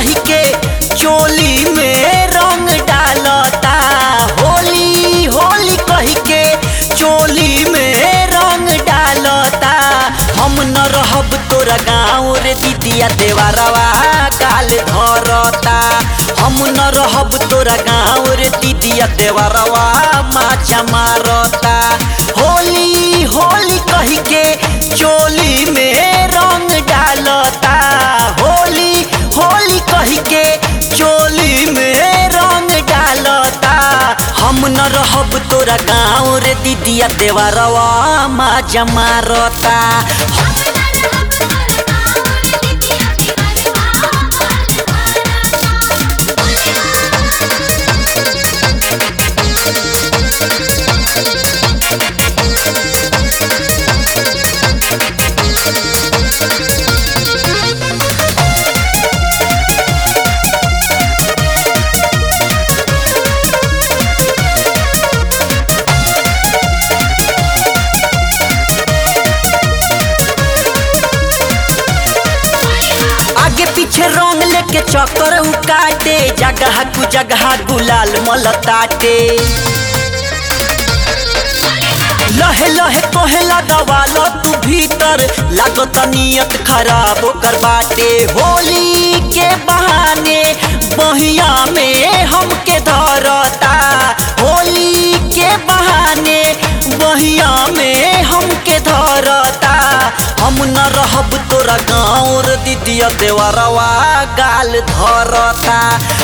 कही के चोली में रंग डालता। होली होली कही के चोली में रंग डालता। हम न रहब तोरा गाँव रे दीदिया देवरवा गाल धरता। हम न रहब तोरा गाँव रे दीदिया देवरवा माचा मारता। होली होली कही के चोली में रंग डालता। होली होली कही के चोली में रंग डालता। हम न रहब तोरा गाँव रे दीदिया देवरवा माचा मारता। आगे पीछे रंग लेके चक्कर काटे। जगह कु जगह गुलाल मलताटे। लहे लहे कोहे लगावालो तू भीतर। लागत नियत खराब ओकर बाटे। होली के बहाने बहिया में हमके धरता। होली के बहाने बहिया में हमके धरता। हम न रहब तोरा गाँव रे दीदिया देवरवा गाल धरता।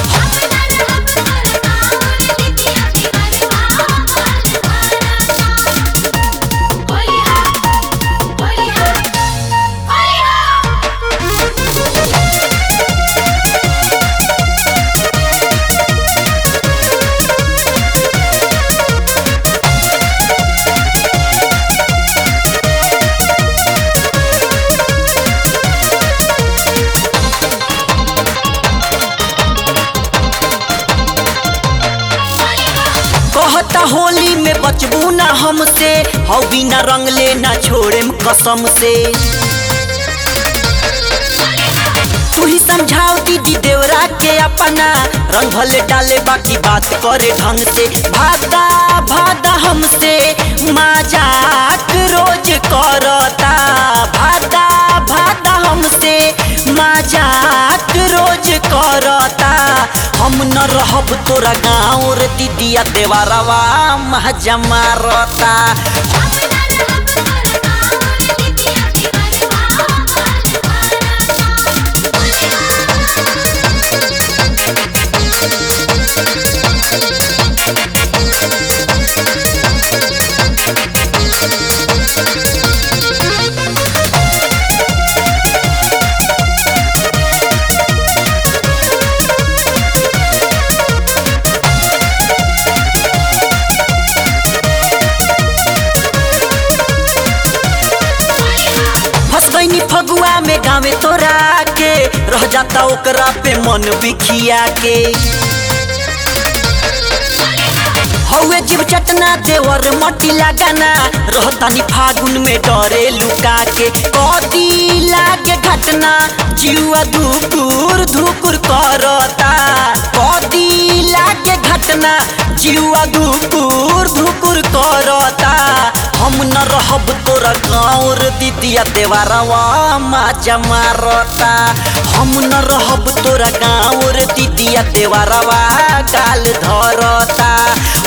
कहता होली में बचबू ना हमसे। हौ बिना रंग ले ना छोड़ेम कसम से। तू ही समझाओ दीदी देवरा के अपना। रंग भले डाले बाकी बात करे ढंग से। भादा भादा हमसे मजाक रोज करता। भादा भादा हमसे मजाक रोज करता। हम न रहब तोरा गाँव रे दीदिया देवरवा माचा मारता। फगुआ में गावे तोरा के रह जाता ओकरा पे मन बिखिया के। हौवे जीव चटना देवर मटी लगाना। रहतानी फागुन में डरे लुका के। कदी लागे घटना जीवा धुकुर धुकुर करता। कदी लागे घटना जीवा धुकुर धुकुर करता। हम न रहब तोरा गाँव रे दीदिया देवरवा माचा मारता। हम न रहब तोरा गाँव रे दीदिया देवरवा गाल धरता।